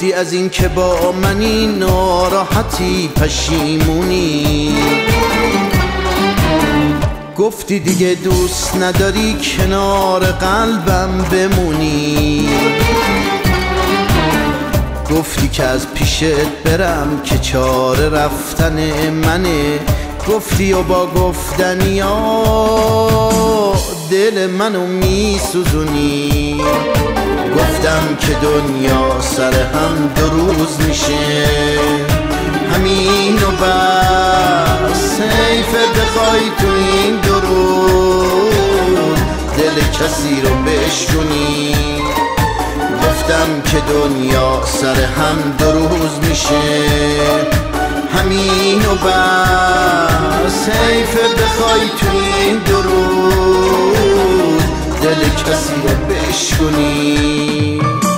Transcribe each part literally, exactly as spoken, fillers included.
گفتی از این که با منی ناراحتی پشیمونی، گفتی دیگه دوست نداری کنار قلبم بمونی، گفتی که از پیشت برم که چاره رفتن منه، گفتی و با گفتنی ها دل منو می سوزونی. گفتم که دنیا سر هم دو روز میشه، همین و بس، حیفه بخوای تو این دو روز دل کسی رو بشکنی. گفتم که دنیا سر هم دو روز میشه، همین و بس، حیفه بخوای تو این دو روز دل کسی رو بشکنی.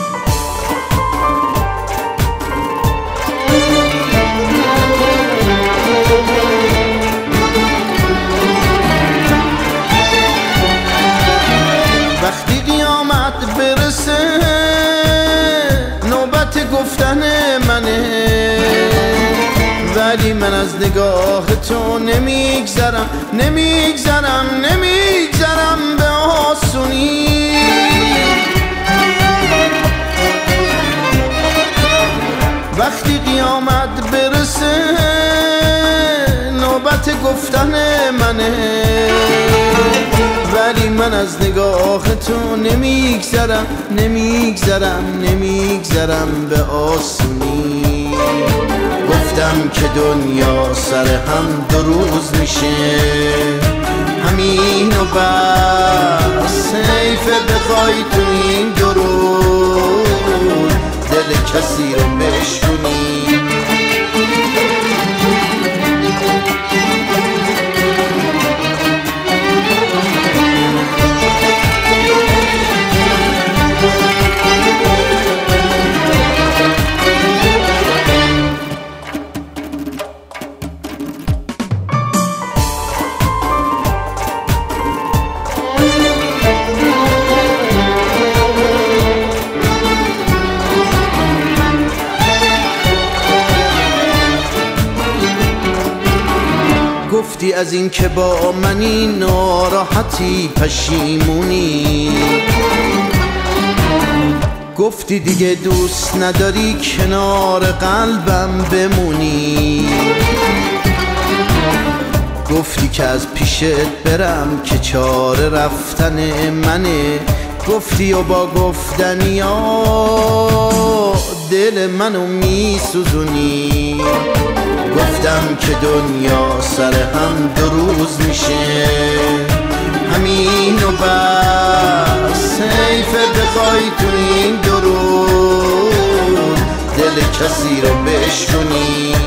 وقتی قیامت برسه نوبت گفتن منه، ولی من از نگاه تو نمیگذرم نمیگذرم نمیگذرم به آسونی. وقتی قیامت برسه نوبت گفتن منه، ولی من از نگاه تو نمیگذرم نمیگذرم نمیگذرم به آسونی. گفتم که دنیا سر هم دو روز میشه، همین و بس، حیفه بخوای تو این دو روز دل کسی رو بشکنی. گفتی از این که با منی ناراحتی پشیمونی، گفتی دیگه دوست نداری کنار قلبم بمونی، گفتی که از پیشت برم که چاره رفتن منه، گفتی و با گفتنی ها دل منو می سوزونی. گفتم که دنیا سر هم دو روز میشه، همین و بس، حیفه بخوای تو این دو روز دل کسی رو بشکنی.